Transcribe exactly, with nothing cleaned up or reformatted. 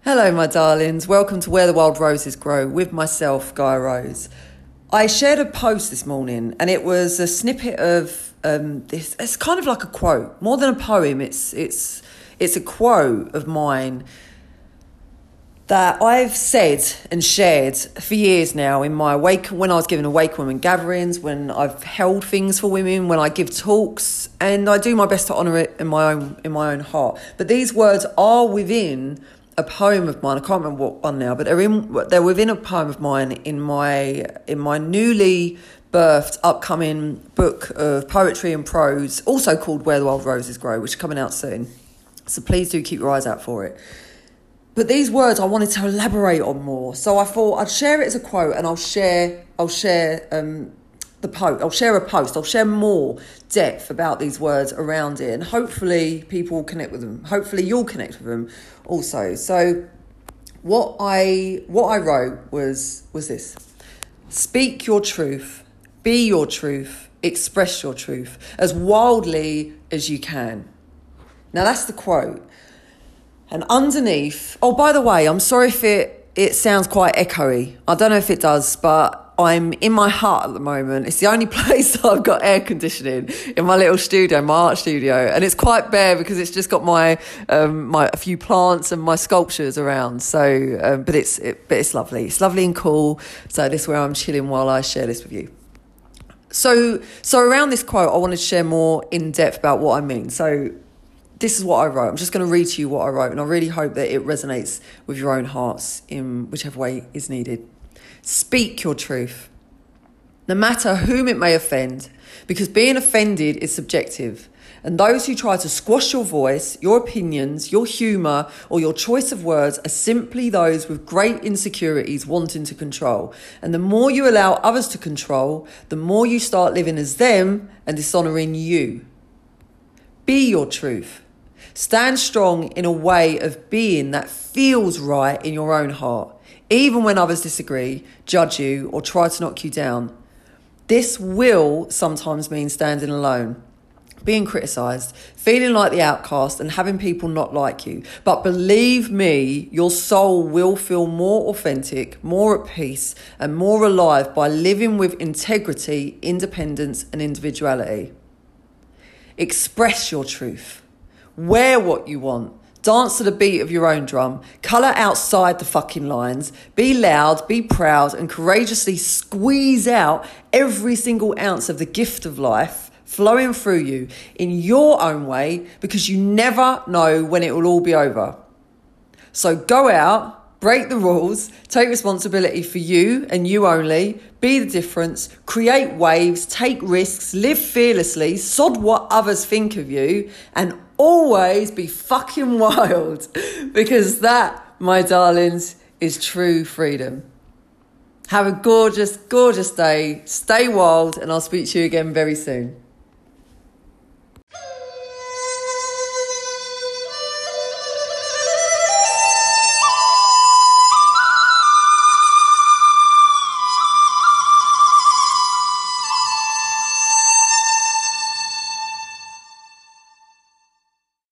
Hello, my darlings. Welcome to Where the Wild Roses Grow with myself, Guy Rose. I shared a post this morning and it was a snippet of um, this. It's kind of like a quote, more than a poem. It's it's it's a quote of mine that I've said and shared for years now in my Awake, when I was giving Awake Women gatherings, when I've held things for women, when I give talks, and I do my best to honour it in my own in my own heart. But these words are within a poem of mine. I can't remember what one now, but they're in they're within a poem of mine in my in my newly birthed upcoming book of poetry and prose, also called Where the Wild Roses Grow, which is coming out soon. So please do keep your eyes out for it. But these words I wanted to elaborate on more, so I thought I'd share it as a quote, and I'll share I'll share um, the post. I'll share a post. I'll share more depth about these words around it, and hopefully people will connect with them. Hopefully you'll connect with them also. So what I what I wrote was was this: speak your truth, be your truth, express your truth as wildly as you can. Now that's the quote. And underneath, oh, by the way, I'm sorry if it, it sounds quite echoey. I don't know if it does, but I'm in my hut at the moment. It's the only place that I've got air conditioning in my little studio, my art studio. And it's quite bare because it's just got my, um, my a few plants and my sculptures around. So, um, but it's it, but it's lovely. It's lovely and cool. So this is where I'm chilling while I share this with you. So, so around this quote, I wanted to share more in depth about what I mean. So this is what I wrote. I'm just going to read to you what I wrote, and I really hope that it resonates with your own hearts in whichever way is needed. Speak your truth, no matter whom it may offend, because being offended is subjective, and those who try to squash your voice, your opinions, your humour, or your choice of words are simply those with great insecurities wanting to control. And the more you allow others to control, the more you start living as them and dishonouring you. Be your truth. Stand strong in a way of being that feels right in your own heart, even when others disagree, judge you, or try to knock you down. This will sometimes mean standing alone, being criticised, feeling like the outcast, and having people not like you. But believe me, your soul will feel more authentic, more at peace, and more alive by living with integrity, independence, and individuality. Express your truth. Wear what you want. Dance to the beat of your own drum. Colour outside the fucking lines. Be loud, be proud, and courageously squeeze out every single ounce of the gift of life flowing through you in your own way, because you never know when it will all be over. So go out, break the rules, take responsibility for you and you only, be the difference, create waves, take risks, live fearlessly, sod what others think of you, and always be fucking wild, because that, my darlings, is true freedom. Have a gorgeous, gorgeous day. Stay wild, and I'll speak to you again very soon.